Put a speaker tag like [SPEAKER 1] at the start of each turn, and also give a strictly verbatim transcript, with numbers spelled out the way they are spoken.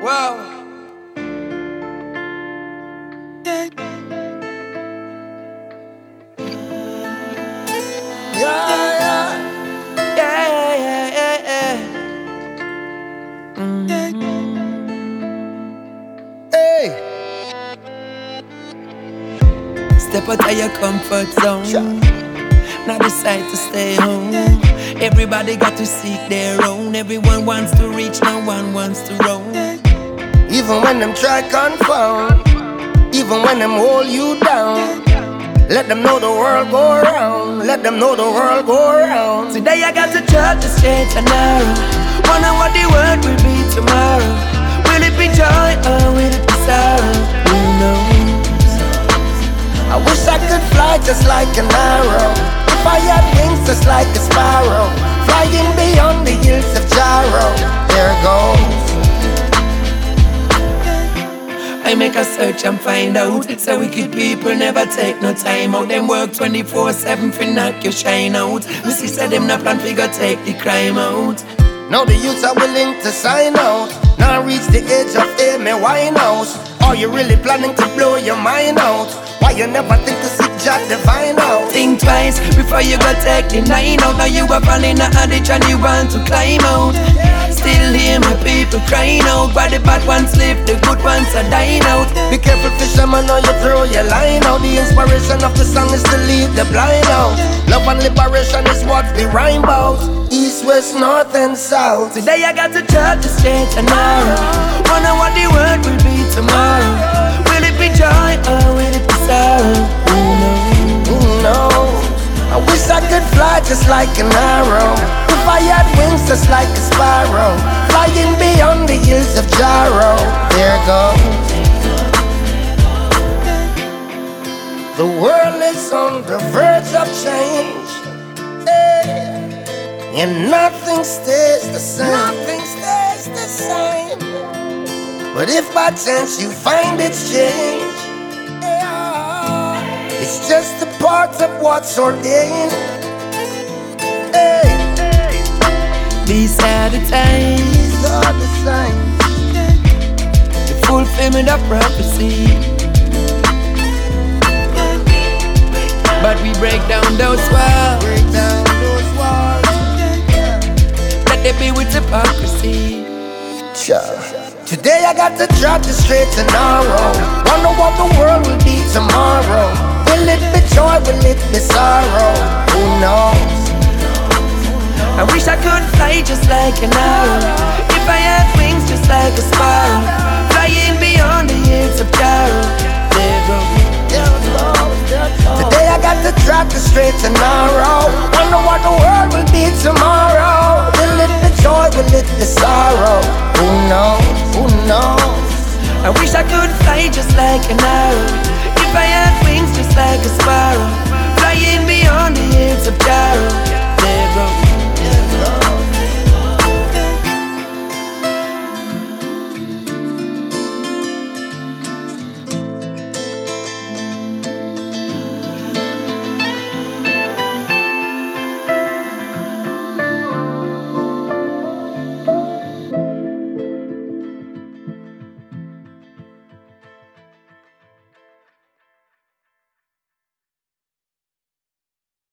[SPEAKER 1] Wow. Yeah. Yeah, yeah. Yeah, yeah, yeah, yeah. Mm-hmm. Hey. Step out of your comfort zone. Sure. Now decide to stay home. Everybody got to seek their own. Everyone wants to reach, no one wants to roam.
[SPEAKER 2] Even when them try confound, even when them hold you down, let them know the world go around. Let them know the world go around.
[SPEAKER 1] Today I got to judge the straight and narrow. Wonder what the world will be tomorrow. Will it be joy or will it be sorrow? Who knows?
[SPEAKER 2] I wish I could fly just like an arrow. If I had wings just like a sparrow, flying beyond the hills of Jaro. There it goes.
[SPEAKER 1] I make a search and find out. So wicked people never take no time out. Them work twenty-four seven for knock your shine out. We see say them no plan figure take the crime out.
[SPEAKER 2] Now the youths are willing to sign out. Now reach the age of Amy Winehouse. Are you really planning to blow your mind out? Why you never think to seek Jah divine out?
[SPEAKER 1] Think twice before you go take the nine out. Now you are falling a ditch and you want to climb out. Still hear my people crying out. But the bad ones live, the good ones are dying out.
[SPEAKER 2] Be careful fisherman, now you throw your line out. The inspiration of the song is to lead the blind out. Love and liberation is what we rhyme about. East, west, north and south.
[SPEAKER 1] Today I got to judge the straight and narrow. Wonder what the world will be tomorrow. Will it be joy or will it be sorrow? Who knows?
[SPEAKER 2] Who knows? I wish I could fly just like an arrow. If I had wings just like a sparrow, flying beyond the hills of Jaro. There goes. The world is on the verge of change, hey. And nothing stays the same. Nothing stays the same. But if by chance you find it's change, yeah, it's just a part of what's ordained. Hey.
[SPEAKER 1] These are the times,
[SPEAKER 2] these are the signs,
[SPEAKER 1] the fulfillment of prophecy. But we break down those walls,
[SPEAKER 2] break down those walls.
[SPEAKER 1] Let there be with hypocrisy.
[SPEAKER 2] Sure. Today I got to drop the straight and narrow. Wonder what the world will be tomorrow. Will it be joy, will it be sorrow? Who knows?
[SPEAKER 1] I wish I could fly just like an arrow. If I had wings just like a sparrow, flying beyond the hills of Jaro. There goes.
[SPEAKER 2] Today I got to drop the straight and narrow. Wonder what the world will be tomorrow. Will it be joy, will it be sorrow? Who knows, who knows?
[SPEAKER 1] I wish I could fly just like an arrow.